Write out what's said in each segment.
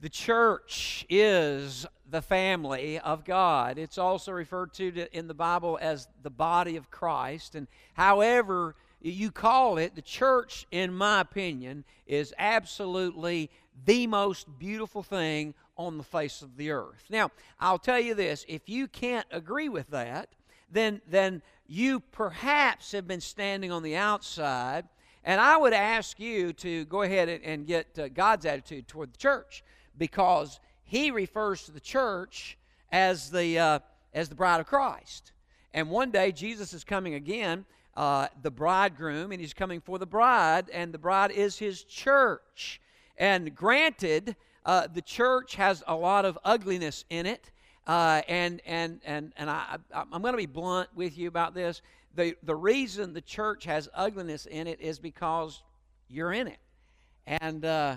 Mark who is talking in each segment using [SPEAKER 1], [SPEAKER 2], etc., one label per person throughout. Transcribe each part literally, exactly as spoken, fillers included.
[SPEAKER 1] The church is the family of God. It's also referred to in the Bible as the body of Christ. And however you call it, the church, in my opinion, is absolutely the most beautiful thing on the face of the earth. Now, I'll tell you this, if you can't agree with that, then, then you perhaps have been standing on the outside, and I would ask you to go ahead and, and get uh, God's attitude toward the church, because He refers to the church as the uh, as the bride of Christ. And one day Jesus is coming again, uh, the bridegroom, and He's coming for the bride, and the bride is His church. And granted, uh, the church has a lot of ugliness in it, uh, and and and and I, I'm going to be blunt with you about this. The the reason the church has ugliness in it is because you're in it, and. Uh,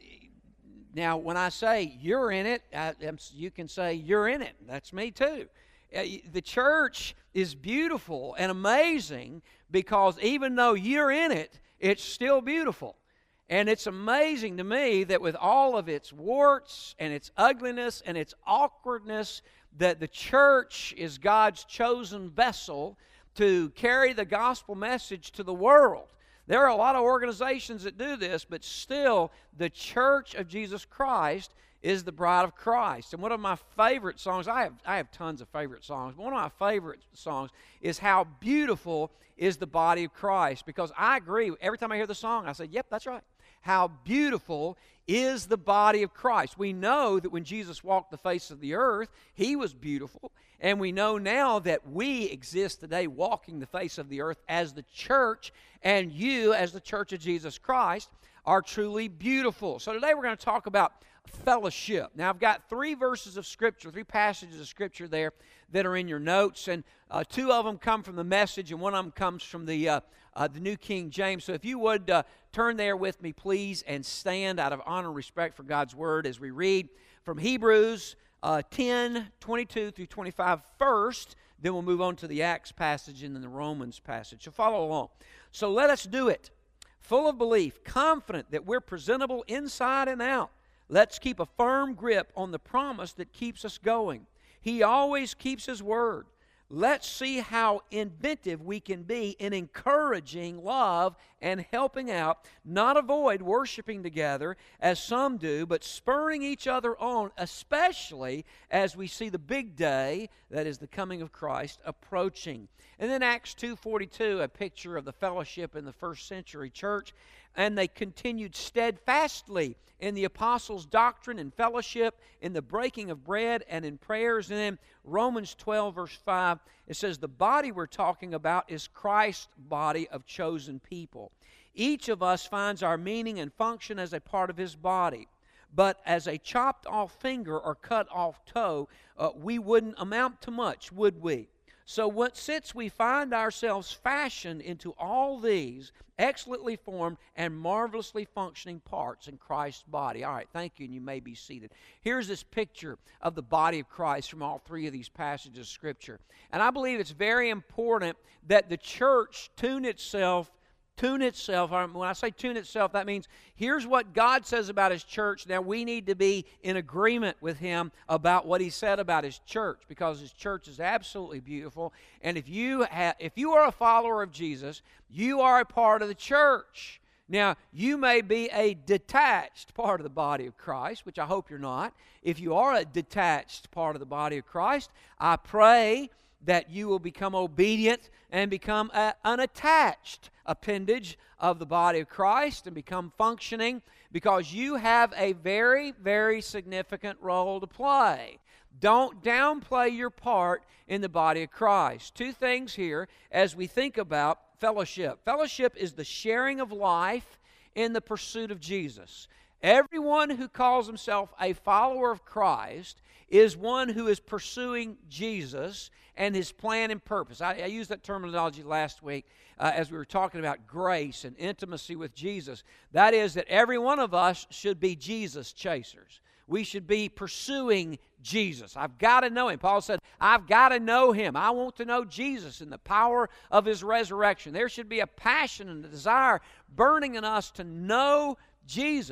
[SPEAKER 1] Now, when I say you're in it, I, you can say you're in it. That's me too. The church is beautiful and amazing because even though you're in it, it's still beautiful. And it's amazing to me that with all of its warts and its ugliness and its awkwardness, that the church is God's chosen vessel to carry the gospel message to the world. There are a lot of organizations that do this, but still, the Church of Jesus Christ is the bride of Christ. And one of my favorite songs, I have, I have tons of favorite songs, but one of my favorite songs is How Beautiful is the Body of Christ. Because I agree, every time I hear the song, I say, yep, that's right. How beautiful is the body of Christ. We know that when Jesus walked the face of the earth, He was beautiful. And we know now that we exist today walking the face of the earth as the church, and you as the church of Jesus Christ are truly beautiful. So today we're going to talk about fellowship. Now I've got three verses of Scripture, three passages of Scripture there that are in your notes, and uh, two of them come from the Message, and one of them comes from the uh, uh, the New King James. So if you would uh, turn there with me, please, and stand out of honor and respect for God's Word as we read from Hebrews uh, ten, twenty-two through twenty-five first, then we'll move on to the Acts passage and then the Romans passage. So follow along. So let us do it, full of belief, confident that we're presentable inside and out. Let's keep a firm grip on the promise that keeps us going. He always keeps His word. Let's see how inventive we can be in encouraging love and helping out, not avoid worshiping together as some do, but spurring each other on, especially as we see the big day, that is the coming of Christ, approaching. And then Acts two forty-two, a picture of the fellowship in the first century church. And they continued steadfastly in the apostles' doctrine and fellowship, in the breaking of bread and in prayers. And then Romans twelve, verse five, it says, the body we're talking about is Christ's body of chosen people. Each of us finds our meaning and function as a part of His body. But as a chopped off finger or cut off toe, uh, we wouldn't amount to much, would we? So what, since we find ourselves fashioned into all these excellently formed and marvelously functioning parts in Christ's body. All right, thank you, and you may be seated. Here's this picture of the body of Christ from all three of these passages of Scripture. And I believe it's very important that the church tune itself Tune itself. When I say tune itself, that means here's what God says about His church. Now we need to be in agreement with Him about what He said about His church, because His church is absolutely beautiful. And if you have, if you are a follower of Jesus, you are a part of the church. Now, you may be a detached part of the body of Christ, which I hope you're not. If you are a detached part of the body of Christ, I pray that you will become obedient and become an unattached appendage of the body of Christ and become functioning, because you have a very, very significant role to play. Don't downplay your part in the body of Christ. Two things here as we think about fellowship. Fellowship is the sharing of life in the pursuit of Jesus. Everyone who calls himself a follower of Christ is one who is pursuing Jesus and His plan and purpose. I, I used that terminology last week uh, as we were talking about grace and intimacy with Jesus. That is, that every one of us should be Jesus chasers. We should be pursuing Jesus. I've got to know Him. Paul said, I've got to know Him. I want to know Jesus and the power of His resurrection. There should be a passion and a desire burning in us to know Jesus.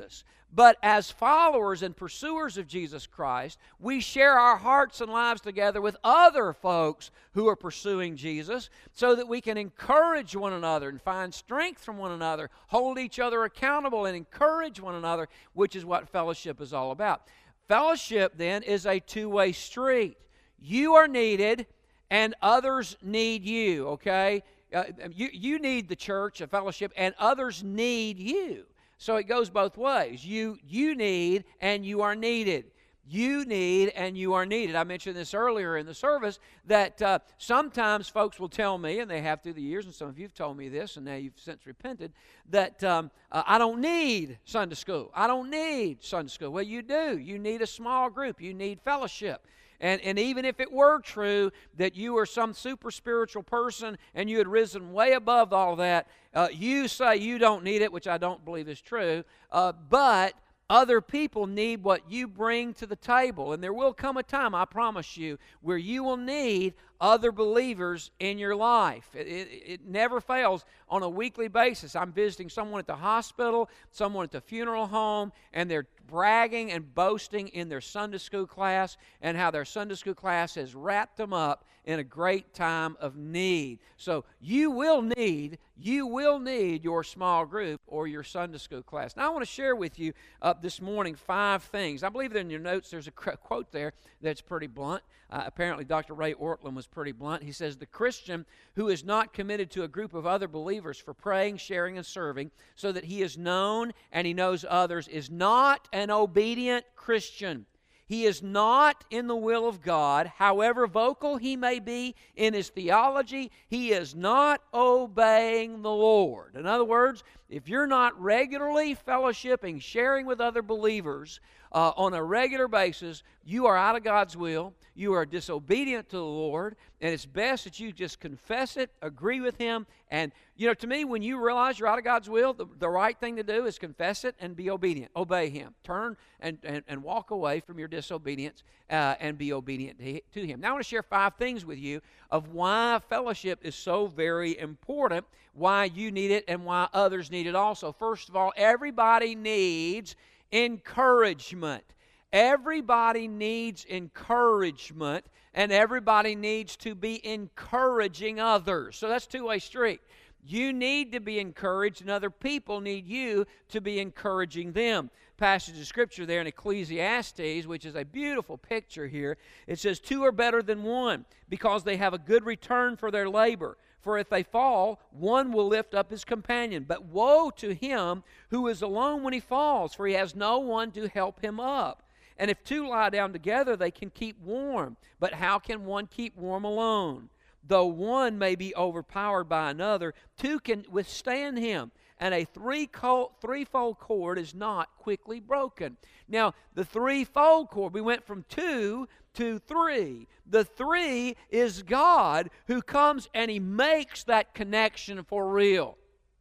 [SPEAKER 1] But as followers and pursuers of Jesus Christ, we share our hearts and lives together with other folks who are pursuing Jesus so that we can encourage one another and find strength from one another, hold each other accountable and encourage one another, which is what fellowship is all about. Fellowship, then, is a two-way street. You are needed and others need you, okay? Uh, you, you need the church, a fellowship, and others need you. So it goes both ways. You, you need and you are needed. You need and you are needed. I mentioned this earlier in the service that uh, sometimes folks will tell me, and they have through the years, and some of you have told me this, and now you've since repented, that um, uh, I don't need Sunday school. I don't need Sunday school. Well, you do. You need a small group. You need fellowship. And, and even if it were true that you are some super spiritual person and you had risen way above all that, uh, you say you don't need it, which I don't believe is true, uh, but other people need what you bring to the table. And there will come a time, I promise you, where you will need other believers in your life. It, it, it never fails on a weekly basis. I'm visiting someone at the hospital, someone at the funeral home, and they're bragging and boasting in their Sunday school class and how their Sunday school class has wrapped them up in a great time of need. So you will need, you will need your small group or your Sunday school class. Now I want to share with you uh, this morning five things. I believe that in your notes there's a quote there that's pretty blunt. Uh, apparently Doctor Ray Ortlund was pretty blunt. He says, "The Christian who is not committed to a group of other believers for praying, sharing, and serving so that he is known and he knows others is not an obedient Christian. He is not in the will of God. However vocal he may be in his theology, he is not obeying the Lord." In other words, if you're not regularly fellowshipping, sharing with other believers uh, on a regular basis, you are out of God's will. You are disobedient to the Lord, and it's best that you just confess it, agree with Him. And, you know, to me, when you realize you're out of God's will, the, the right thing to do is confess it and be obedient. Obey Him. Turn and, and, and walk away from your disobedience uh, and be obedient to, to Him. Now, I want to share five things with you of why fellowship is so very important, why you need it, and why others need it also. First of all, everybody needs encouragement. Everybody needs encouragement, and everybody needs to be encouraging others. So that's a two-way street. You need to be encouraged, and other people need you to be encouraging them. Passage of Scripture there in Ecclesiastes, which is a beautiful picture here. It says, "Two are better than one, because they have a good return for their labor. For if they fall, one will lift up his companion. But woe to him who is alone when he falls, for he has no one to help him up. And if two lie down together, they can keep warm. But how can one keep warm alone? Though one may be overpowered by another, two can withstand him. And a three-fold cord is not quickly broken." Now, the threefold cord, we went from two to three. The three is God who comes and He makes that connection for real.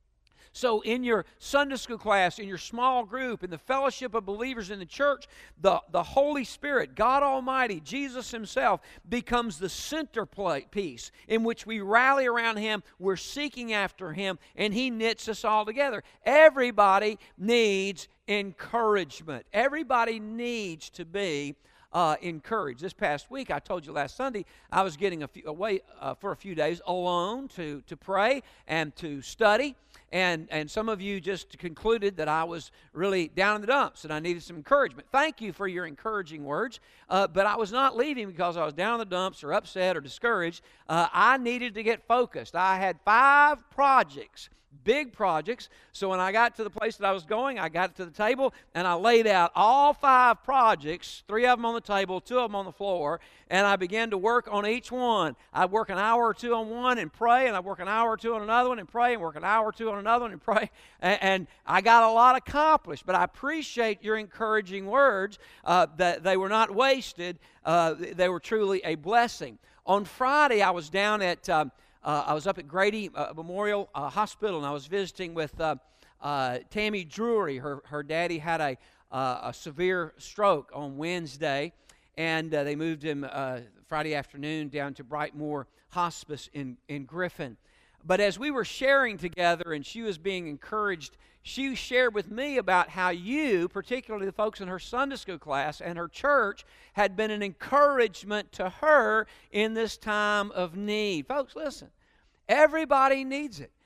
[SPEAKER 1] So in your Sunday school class, in your small group, in the fellowship of believers in the church, the, the Holy Spirit, God Almighty, Jesus Himself, becomes the center piece in which we rally around Him, we're seeking after Him, and He knits us all together. Everybody needs encouragement. Everybody needs to be Uh, encouraged. This past week, I told you last Sunday, I was getting a few, away uh, for a few days alone to, to pray and to study. And, and some of you just concluded that I was really down in the dumps and I needed some encouragement. Thank you for your encouraging words. Uh, but I was not leaving because I was down in the dumps or upset or discouraged. Uh, I needed to get focused. I had five projects. Big projects. So when I got to the place that I was going, I got to the table and I laid out all five projects, three of them on the table, two of them on the floor, and I began to work on each one. I'd work an hour or two on one and pray, and I'd work an hour or two on another one and pray, and work an hour or two on another one and pray, and, and I got a lot accomplished. But I appreciate your encouraging words, uh, that they were not wasted. Uh, they were truly a blessing. On Friday, I was down at... Um, Uh, I was up at Grady uh, Memorial uh, Hospital, and I was visiting with uh, uh, Tammy Drury. Her her daddy had a uh, a severe stroke on Wednesday, and uh, they moved him uh, Friday afternoon down to Brightmoor Hospice in, in Griffin. But as we were sharing together and she was being encouraged, she shared with me about how you, particularly the folks in her Sunday school class and her church, had been an encouragement to her in this time of need. Folks, listen, everybody needs it.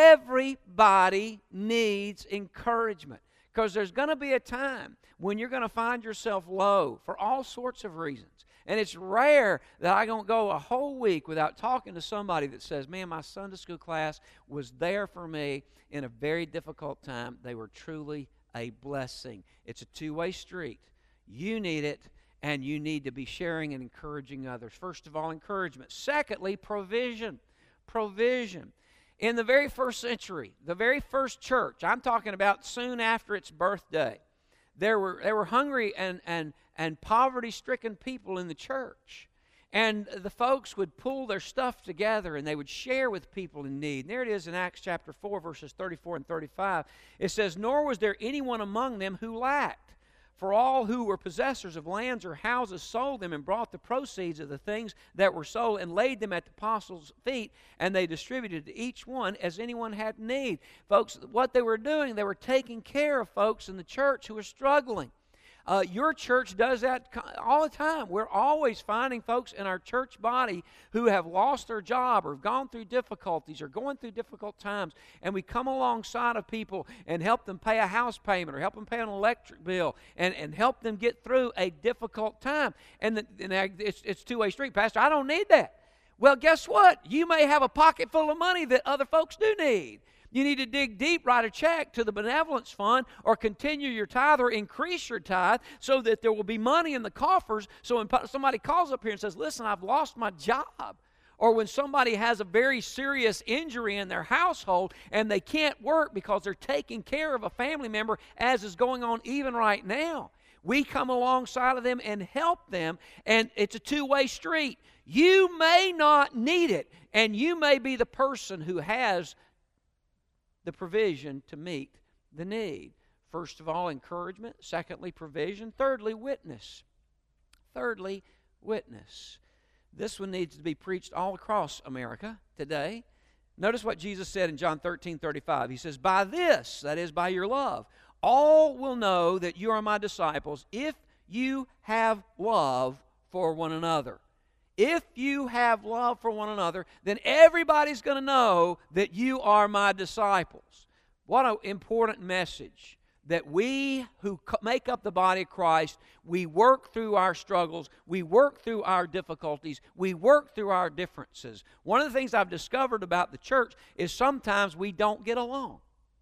[SPEAKER 1] Everybody needs encouragement, because there's going to be a time when you're going to find yourself low for all sorts of reasons. And it's rare that I don't go a whole week without talking to somebody that says, man, my Sunday school class was there for me in a very difficult time. They were truly a blessing. It's a two-way street. You need it, and you need to be sharing and encouraging others. First of all, encouragement. Secondly, provision. Provision. In the very first century, the very first church, I'm talking about soon after its birthday, there were there were hungry and and and poverty-stricken people in the church. And the folks would pull their stuff together and they would share with people in need. And there it is in Acts chapter four, verses thirty-four and thirty-five. It says, "Nor was there anyone among them who lacked. For all who were possessors of lands or houses sold them and brought the proceeds of the things that were sold and laid them at the apostles' feet, and they distributed to each one as anyone had need." Folks, what they were doing, they were taking care of folks in the church who were struggling. Uh, your church does that all the time. We're always finding folks in our church body who have lost their job or have gone through difficulties or going through difficult times, and we come alongside of people and help them pay a house payment or help them pay an electric bill and, and help them get through a difficult time. And, the, and it's, it's two-way street. Pastor, I don't need that. Well, guess what? You may have a pocket full of money that other folks do need. You need to dig deep, write a check to the benevolence fund, or continue your tithe or increase your tithe so that there will be money in the coffers. So when somebody calls up here and says, listen, I've lost my job, or when somebody has a very serious injury in their household and they can't work because they're taking care of a family member, as is going on even right now, we come alongside of them and help them, and it's a two-way street. You may not need it, and you may be the person who has the provision to meet the need. First of all, encouragement. Secondly, provision. Thirdly, witness. Thirdly, witness. This one needs to be preached all across America today. Notice what Jesus said in John thirteen thirty-five. He says, "By this," that is, by your love, "all will know that you are my disciples if you have love for one another." If you have love for one another, then everybody's going to know that you are my disciples. What an important message, that we who make up the body of Christ, we work through our struggles, we work through our difficulties, we work through our differences. One of the things I've discovered about the church is sometimes we don't get along.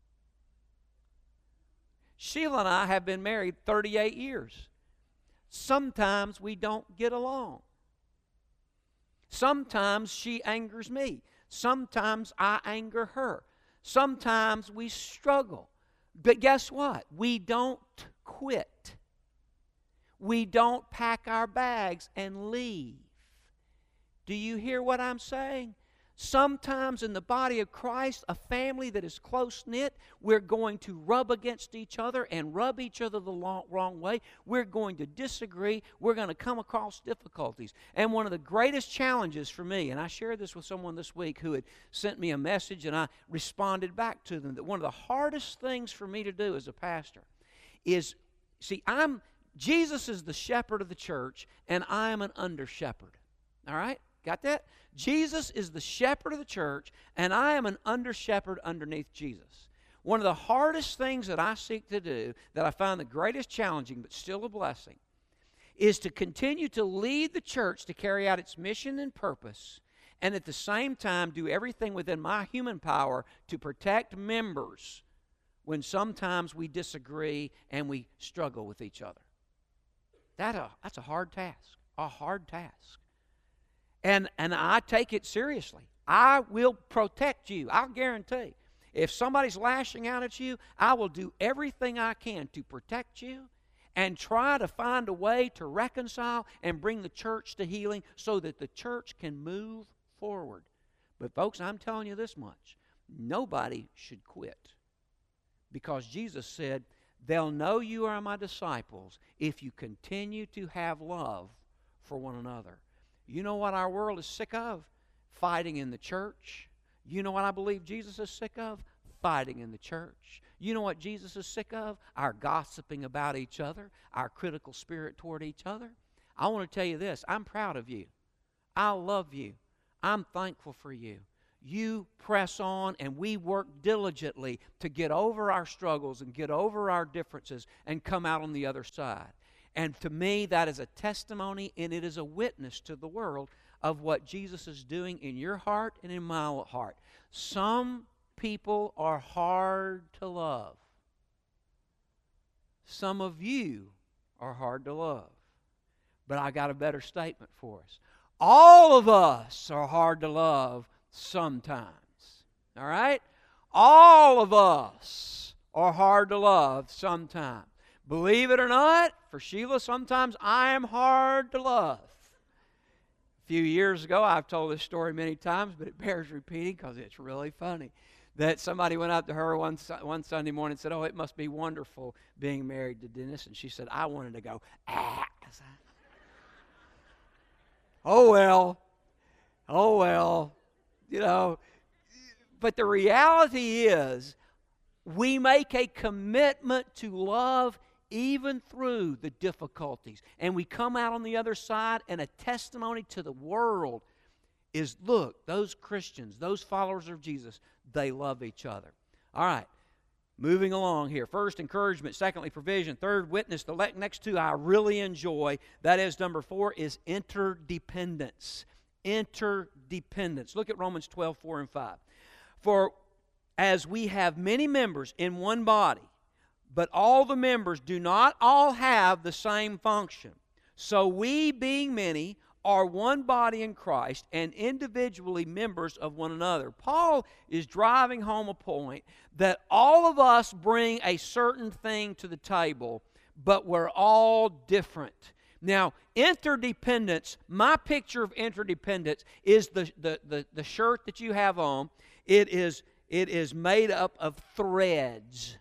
[SPEAKER 1] Sheila and I have been married thirty-eight years. Sometimes we don't get along. Sometimes she angers me. Sometimes I anger her. Sometimes we struggle. But guess what? We don't quit. We don't pack our bags and leave. Do you hear what I'm saying? Sometimes in the body of Christ, a family that is close-knit, we're going to rub against each other and rub each other the long, wrong way. We're going to disagree. We're going to come across difficulties. And one of the greatest challenges for me, and I shared this with someone this week who had sent me a message and I responded back to them, that one of the hardest things for me to do as a pastor is, see, I'm Jesus is the shepherd of the church, and I am an under-shepherd. All right? Got that? Jesus is the shepherd of the church, and I am an under-shepherd underneath Jesus. One of the hardest things that I seek to do, that I find the greatest challenging but still a blessing, is to continue to lead the church to carry out its mission and purpose, and at the same time do everything within my human power to protect members when sometimes we disagree and we struggle with each other. That, uh, that's a hard task, a hard task. And and I take it seriously. I will protect you. I'll guarantee. If somebody's lashing out at you, I will do everything I can to protect you and try to find a way to reconcile and bring the church to healing so that the church can move forward. But folks, I'm telling you this much. Nobody should quit. Because Jesus said, they'll know you are my disciples if you continue to have love for one another. You know what our world is sick of? Fighting in the church. You know what I believe Jesus is sick of? Fighting in the church. You know what Jesus is sick of? Our gossiping about each other, our critical spirit toward each other. I want to tell you this. I'm proud of you. I love you. I'm thankful for you. You press on, and we work diligently to get over our struggles and get over our differences and come out on the other side. And to me, that is a testimony, and it is a witness to the world of what Jesus is doing in your heart and in my heart. Some people are hard to love. Some of you are hard to love. But I got a better statement for us. All of us are hard to love sometimes. All right? All of us are hard to love sometimes. Believe it or not, for Sheila, sometimes I am hard to love. A few years ago, I've told this story many times, but it bears repeating because it's really funny. That somebody went up to her one, one Sunday morning and said, "Oh, it must be wonderful being married to Dennis." And she said, "I wanted to go, ah." Oh, well. Oh, well. You know. But the reality is, we make a commitment to love even through the difficulties. And we come out on the other side, and a testimony to the world is, look, those Christians, those followers of Jesus, they love each other. All right, moving along here. First, encouragement. Secondly, provision. Third, witness. The next two I really enjoy. That is, number four is interdependence. Interdependence. Look at Romans twelve, four and five. For as we have many members in one body, but all the members do not all have the same function, so we, being many, are one body in Christ and individually members of one another. Paul is driving home a point that all of us bring a certain thing to the table, but we're all different. Now, interdependence, my picture of interdependence is the, the, the, the shirt that you have on. It is, it is made up of threads.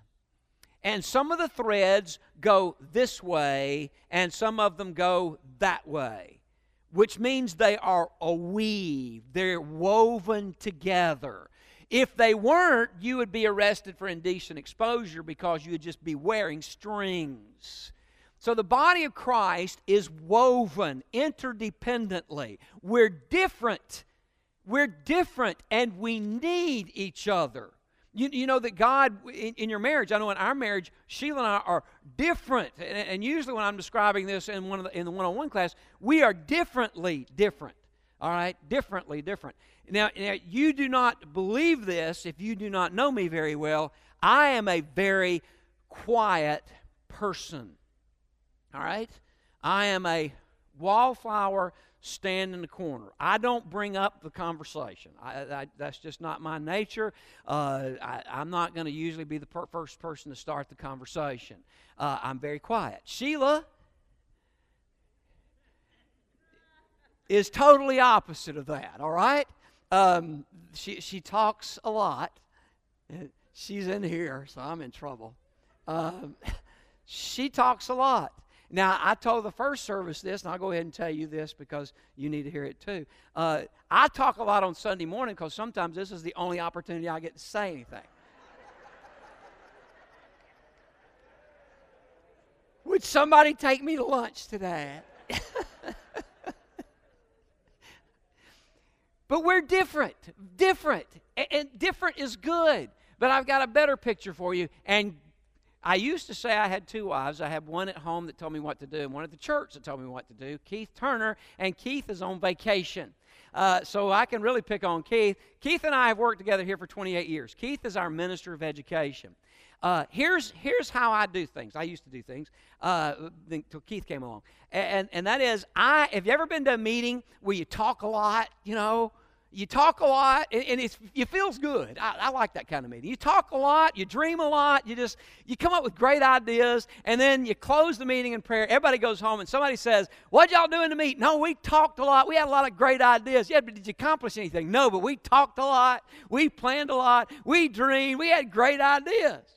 [SPEAKER 1] And some of the threads go this way, and some of them go that way, which means they are a weave. They're woven together. If they weren't, you would be arrested for indecent exposure because you would just be wearing strings. So the body of Christ is woven interdependently. We're different. We're different, and we need each other. You, you know that God, in, in your marriage, I know in our marriage, Sheila and I are different. And, and usually when I'm describing this in one of the, in the one-on-one class, we are differently different. All right? Differently different. Now, now, you do not believe this if you do not know me very well. I am a very quiet person. All right? I am a wallflower stand in the corner. I don't bring up the conversation. I, I, that's just not my nature. Uh, I, I'm not going to usually be the per- first person to start the conversation. Uh, I'm very quiet. Sheila is totally opposite of that, all right? Um, she, she talks a lot. She's in here, so I'm in trouble. Um, she talks a lot. Now, I told the first service this, and I'll go ahead and tell you this because you need to hear it too. Uh, I talk a lot on Sunday morning because sometimes this is the only opportunity I get to say anything. Would somebody take me to lunch today? But we're different, different, and, and different is good. But I've got a better picture for you, and I used to say I had two wives. I had one at home that told me what to do and one at the church that told me what to do, Keith Turner, and Keith is on vacation. Uh, so I can really pick on Keith. Keith and I have worked together here for twenty-eight years. Keith is our minister of education. Uh, here's here's how I do things. I used to do things uh, until Keith came along. And, and that is, I have you ever been to a meeting where you talk a lot, you know? You talk a lot, and, and it's, it feels good. I, I like that kind of meeting. You talk a lot, you dream a lot, you just, you come up with great ideas, and then you close the meeting in prayer. Everybody goes home, and somebody says, "What'd y'all do in the meeting?" "No, we talked a lot. We had a lot of great ideas." "Yeah, but did you accomplish anything?" "No, but we talked a lot. We planned a lot. We dreamed. We had great ideas."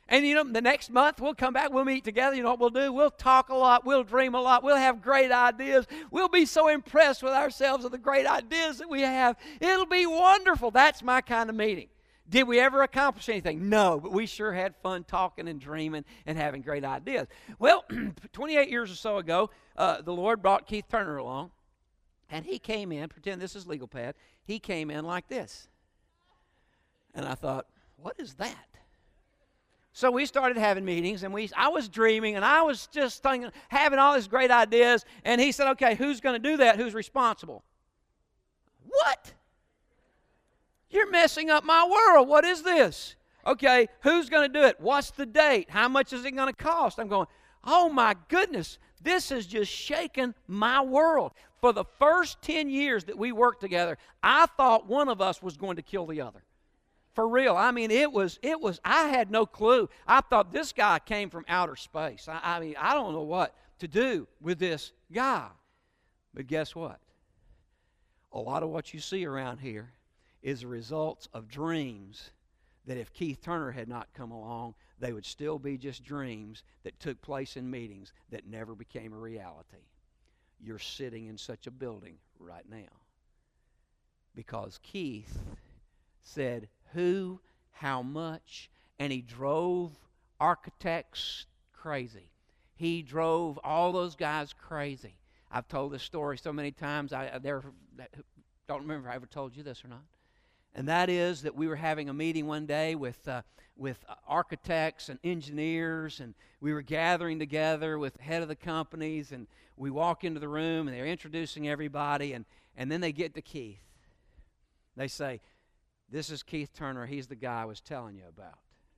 [SPEAKER 1] And, you know, the next month we'll come back, we'll meet together. You know what we'll do? We'll talk a lot. We'll dream a lot. We'll have great ideas. We'll be so impressed with ourselves and the great ideas that we have. It'll be wonderful. That's my kind of meeting. Did we ever accomplish anything? No, but we sure had fun talking and dreaming and having great ideas. Well, twenty-eight years or so ago, uh, the Lord brought Keith Turner along, and he came in, pretend this is legal pad, he came in like this. And I thought, what is that? So we started having meetings, and we I was dreaming, and I was just thinking, having all these great ideas, and he said, okay, who's going to do that? Who's responsible? What? You're messing up my world. What is this? Okay, who's going to do it? What's the date? How much is it going to cost? I'm going, oh my goodness, this has just shaken my world. For the first ten years that we worked together, I thought one of us was going to kill the other. For real. I mean, it was, it was, I had no clue. I thought this guy came from outer space. I, I mean, I don't know what to do with this guy. But guess what? A lot of what you see around here is the results of dreams that if Keith Turner had not come along, they would still be just dreams that took place in meetings that never became a reality. You're sitting in such a building right now because Keith said who, how much, and he drove architects crazy. He drove all those guys crazy. I've told this story so many times, I, I never, don't remember if I ever told you this or not. And that is that we were having a meeting one day with uh, with architects and engineers, and we were gathering together with the head of the companies, and we walk into the room, and they're introducing everybody, and, and then they get to Keith. They say, this is Keith Turner. He's the guy I was telling you about.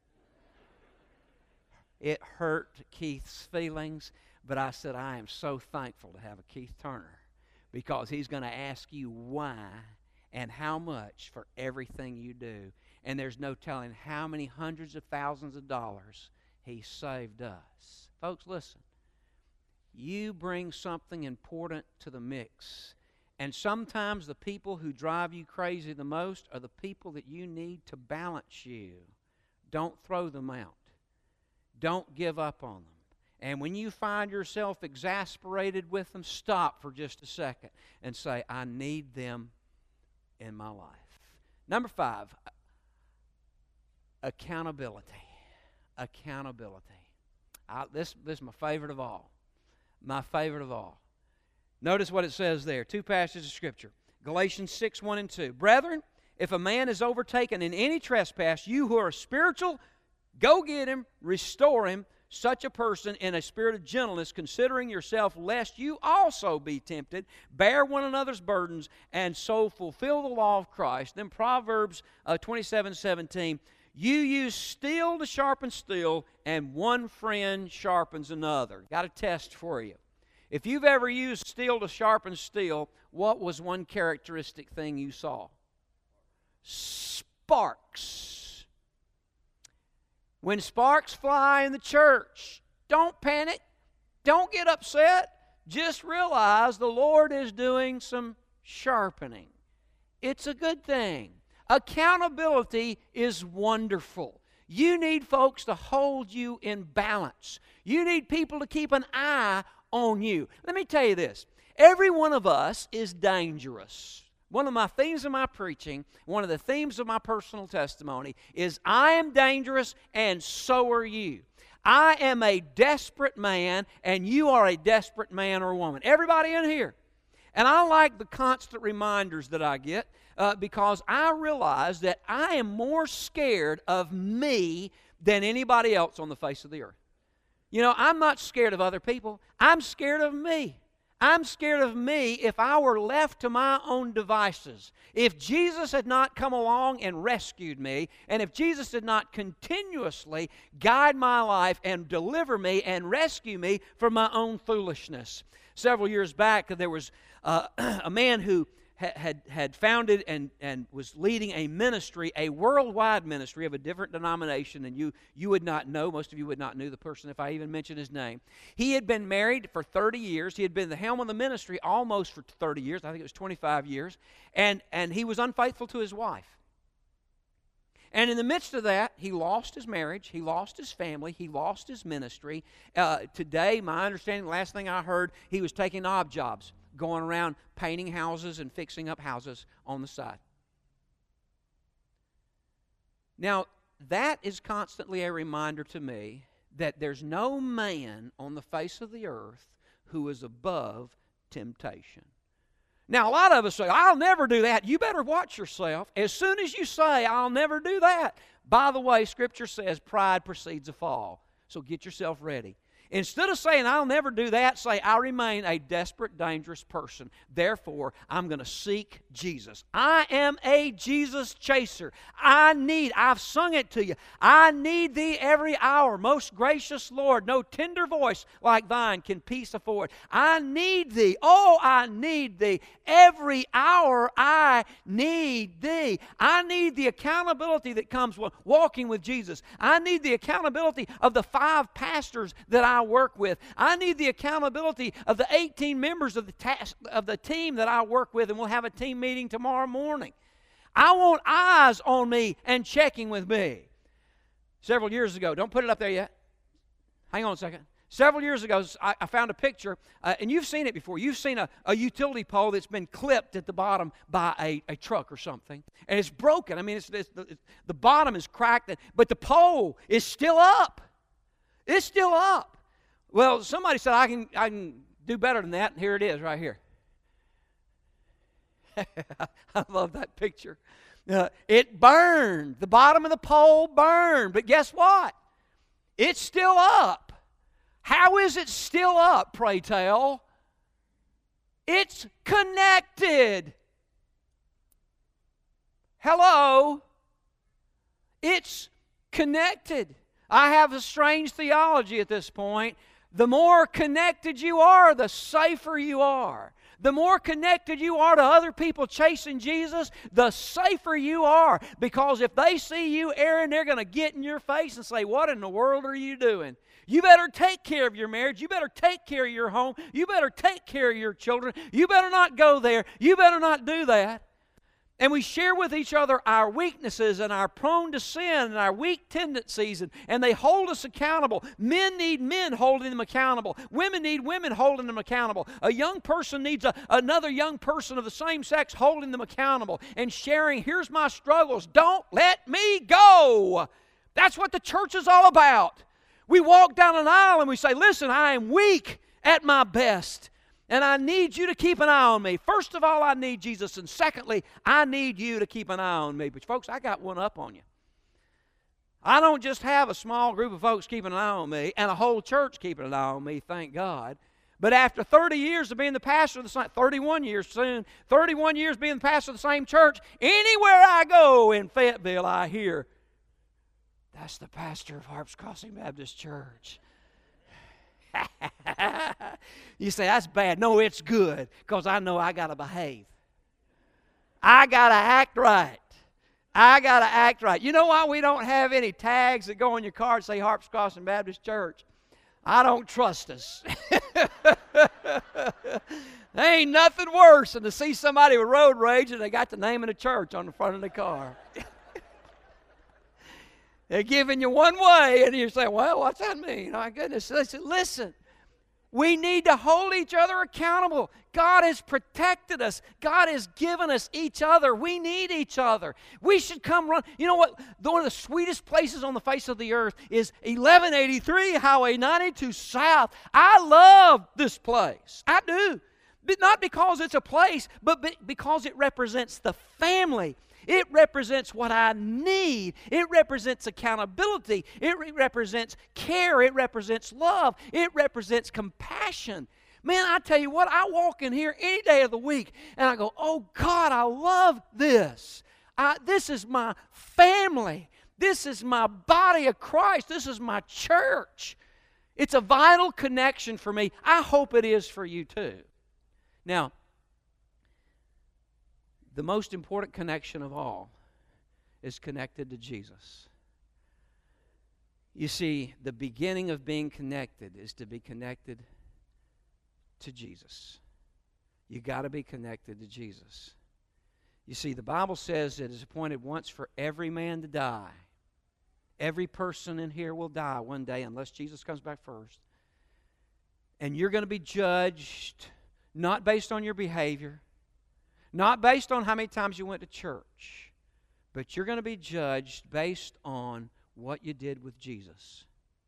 [SPEAKER 1] It hurt Keith's feelings, but I said, I am so thankful to have a Keith Turner because he's going to ask you why and how much for everything you do. And there's no telling how many hundreds of thousands of dollars he saved us. Folks, listen. You bring something important to the mix. And sometimes the people who drive you crazy the most are the people that you need to balance you. Don't throw them out. Don't give up on them. And when you find yourself exasperated with them, stop for just a second and say, I need them in my life. Number five, accountability. Accountability. I, this, this is my favorite of all. My favorite of all. Notice what it says there. Two passages of Scripture. Galatians six, one and two. Brethren, if a man is overtaken in any trespass, you who are spiritual, go get him, restore him, such a person in a spirit of gentleness, considering yourself, lest you also be tempted. Bear one another's burdens, and so fulfill the law of Christ. Then Proverbs uh, twenty-seven, seventeen. You use steel to sharpen steel, and one friend sharpens another. Got a test for you. If you've ever used steel to sharpen steel, what was one characteristic thing you saw? Sparks. When sparks fly in the church, don't panic. Don't get upset. Just realize the Lord is doing some sharpening. It's a good thing. Accountability is wonderful. You need folks to hold you in balance. You need people to keep an eye on you. Let me tell you this. Every one of us is dangerous. One of my themes of my preaching, one of the themes of my personal testimony is I am dangerous and so are you. I am a desperate man and you are a desperate man or woman. Everybody in here. And I like the constant reminders that I get uh, because I realize that I am more scared of me than anybody else on the face of the earth. You know, I'm not scared of other people. I'm scared of me. I'm scared of me if I were left to my own devices. If Jesus had not come along and rescued me, and if Jesus did not continuously guide my life and deliver me and rescue me from my own foolishness. Several years back, there was uh, a man who had, had founded and, and was leading a ministry, a worldwide ministry of a different denomination, and you, you would not know, most of you would not know the person if I even mentioned his name. He had been married for thirty years. He had been the helm of the ministry almost for thirty years. I think it was twenty-five years. And, and he was unfaithful to his wife. And in the midst of that, he lost his marriage, he lost his family, he lost his ministry. Uh, today, my understanding, the last thing I heard, he was taking odd jobs, going around painting houses and fixing up houses on the side. Now, that is constantly a reminder to me that there's no man on the face of the earth who is above temptation. Now, a lot of us say, I'll never do that. You better watch yourself. As soon as you say, I'll never do that, by the way, Scripture says pride precedes a fall. So get yourself ready. Instead of saying, I'll never do that, say, I remain a desperate, dangerous person. Therefore, I'm going to seek Jesus. I am a Jesus chaser. I need, I've sung it to you, I need thee every hour. Most gracious Lord, no tender voice like thine can peace afford. I need thee. Oh, I need thee. Every hour I need thee. I need the accountability that comes with walking with Jesus. I need the accountability of the five pastors that I work with. I need the accountability of the eighteen members of the task, of the team that I work with, and we'll have a team meeting tomorrow morning. I want eyes on me and checking with me. Several years ago, don't put it up there yet. Hang on a second. Several years ago, I, I found a picture, uh, and you've seen it before. You've seen a, a utility pole that's been clipped at the bottom by a, a truck or something, and it's broken. I mean, it's, it's, it's, the bottom is cracked, but the pole is still up. It's still up. Well, somebody said, I can, I can do better than that, and here it is right here. I love that picture. Uh, it burned. The bottom of the pole burned, but guess what? It's still up. How is it still up, pray tell? It's connected. Hello? It's connected. I have a strange theology at this point. The more connected you are, the safer you are. The more connected you are to other people chasing Jesus, the safer you are. Because if they see you erring, they're going to get in your face and say, what in the world are you doing? You better take care of your marriage. You better take care of your home. You better take care of your children. You better not go there. You better not do that. And we share with each other our weaknesses and our prone to sin and our weak tendencies, and, and they hold us accountable. Men need men holding them accountable. Women need women holding them accountable. A young person needs a, another young person of the same sex holding them accountable and sharing, here's my struggles. Don't let me go. That's what the church is all about. We walk down an aisle and we say, listen, I am weak at my best. And I need you to keep an eye on me. First of all, I need Jesus. And secondly, I need you to keep an eye on me. But folks, I got one up on you. I don't just have a small group of folks keeping an eye on me and a whole church keeping an eye on me, thank God. But after thirty years of being the pastor of the same, thirty-one years soon, thirty-one years being the pastor of the same church, anywhere I go in Fayetteville, I hear, that's the pastor of Harps Crossing Baptist Church. You say, that's bad. No, it's good, because I know I got to behave. I got to act right. I got to act right. You know why we don't have any tags that go on your car that say Harps Crossing Baptist Church? I don't trust us. There ain't nothing worse than to see somebody with road rage and they got the name of the church on the front of the car. They're giving you one way, and you're saying, well, what's that mean? My goodness. Listen, listen, we need to hold each other accountable. God has protected us. God has given us each other. We need each other. We should come run. You know what? One of the sweetest places on the face of the earth is eleven eighty-three Highway ninety-two South. I love this place. I do. But not because it's a place, but because it represents the family. It represents what I need. It represents accountability. It re- represents care. It represents love. It represents compassion. Man, I tell you what, I walk in here any day of the week and I go, oh God, I love this. I, this is my family. This is my body of Christ. This is my church. It's a vital connection for me. I hope it is for you too. Now, the most important connection of all is connected to Jesus. You see, the beginning of being connected is to be connected to Jesus. You got to be connected to Jesus. You see, the Bible says it is appointed once for every man to die. Every person in here will die one day unless Jesus comes back first. And you're going to be judged not based on your behavior, not based on how many times you went to church, but you're going to be judged based on what you did with Jesus.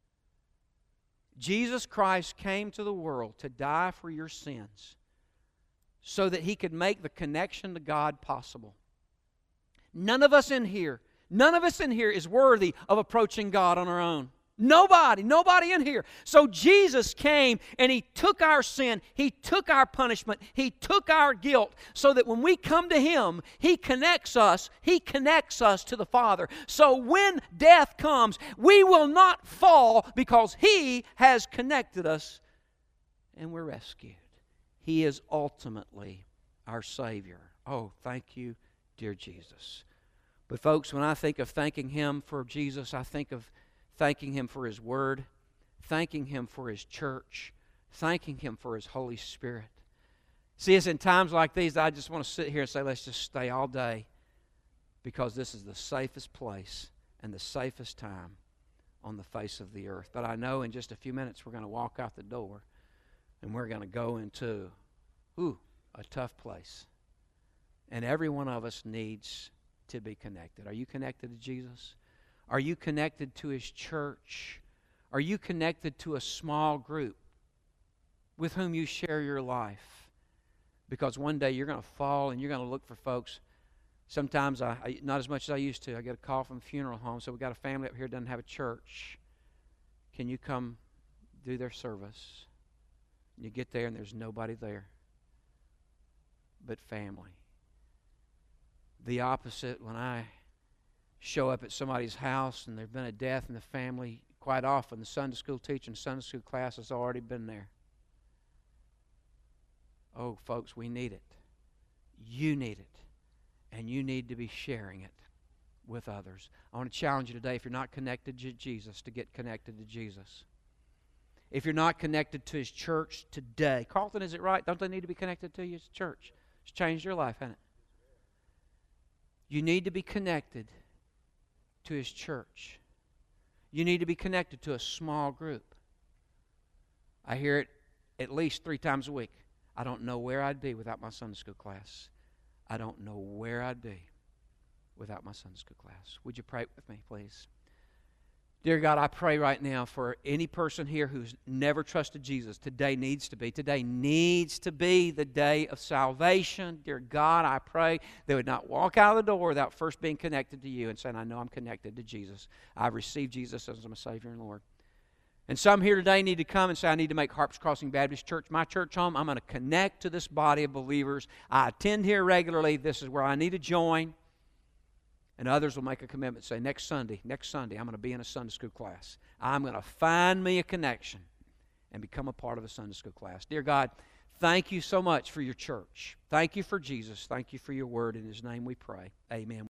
[SPEAKER 1] Jesus Christ came to the world to die for your sins so that He could make the connection to God possible. None of us in here, none of us in here is worthy of approaching God on our own. Nobody, nobody in here. So Jesus came and He took our sin, He took our punishment, He took our guilt, so that when we come to Him, He connects us, He connects us to the Father. So when death comes, we will not fall because He has connected us and we're rescued. He is ultimately our Savior. Oh, thank you, dear Jesus. But folks, when I think of thanking Him for Jesus, I think of thanking Him for His Word, thanking Him for His church, thanking Him for His Holy Spirit. See, it's in times like these that I just want to sit here and say, let's just stay all day, because this is the safest place and the safest time on the face of the earth. But I know in just a few minutes we're going to walk out the door and we're going to go into, ooh, a tough place. And every one of us needs to be connected. Are you connected to Jesus? Are you connected to His church? Are you connected to a small group with whom you share your life? Because one day you're going to fall and you're going to look for folks. Sometimes, I, I not as much as I used to, I get a call from a funeral home. So we've got a family up here that doesn't have a church. Can you come do their service? You get there and there's nobody there but family. The opposite, when I show up at somebody's house and there's been a death in the family, quite often the Sunday school teacher and Sunday school class has already been there. Oh, folks, we need it. You need it. And you need to be sharing it with others. I want to challenge you today, if you're not connected to Jesus, to get connected to Jesus. If you're not connected to His church today, Carlton, is it right? Don't they need to be connected to His church? It's changed your life, hasn't it? You need to be connected to His church. You need to be connected to a small group. I hear it at least three times a week. I don't know where I'd be without my Sunday school class. I don't know where I'd be without my Sunday school class. Would you pray with me, please? Dear God, I pray right now for any person here who's never trusted Jesus. Today needs to be. Today needs to be the day of salvation. Dear God, I pray they would not walk out of the door without first being connected to You and saying, I know I'm connected to Jesus. I've received Jesus as my Savior and Lord. And some here today need to come and say, I need to make Harps Crossing Baptist Church my church home. I'm going to connect to this body of believers. I attend here regularly. This is where I need to join. And others will make a commitment, say, next Sunday, next Sunday, I'm going to be in a Sunday school class. I'm going to find me a connection and become a part of a Sunday school class. Dear God, thank You so much for Your church. Thank You for Jesus. Thank You for Your word. In His name we pray. Amen.